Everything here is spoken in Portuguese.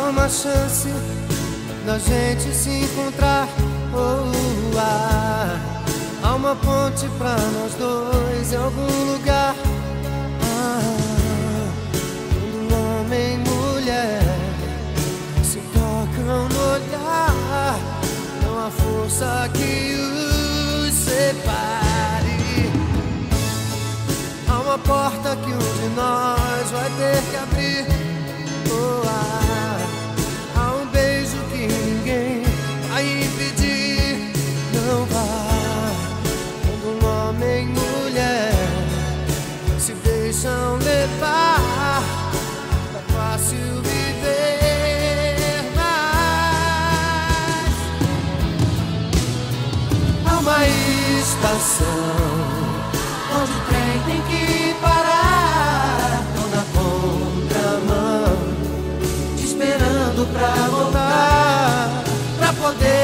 uma chance da gente se encontrar. Há uma ponte pra nós dois em algum lugar. Quando homem e mulher se tocam no olhar, não há força que os separe. Há uma porta que um de nós vai ter que abrir. Há um beijo que ninguém vai impedir. Não vá. Quando um homem e mulher se deixam levar, é fácil viver, mas há uma estação onde o trem tem que parar. Tô na contramão, te esperando pra voltar, pra poder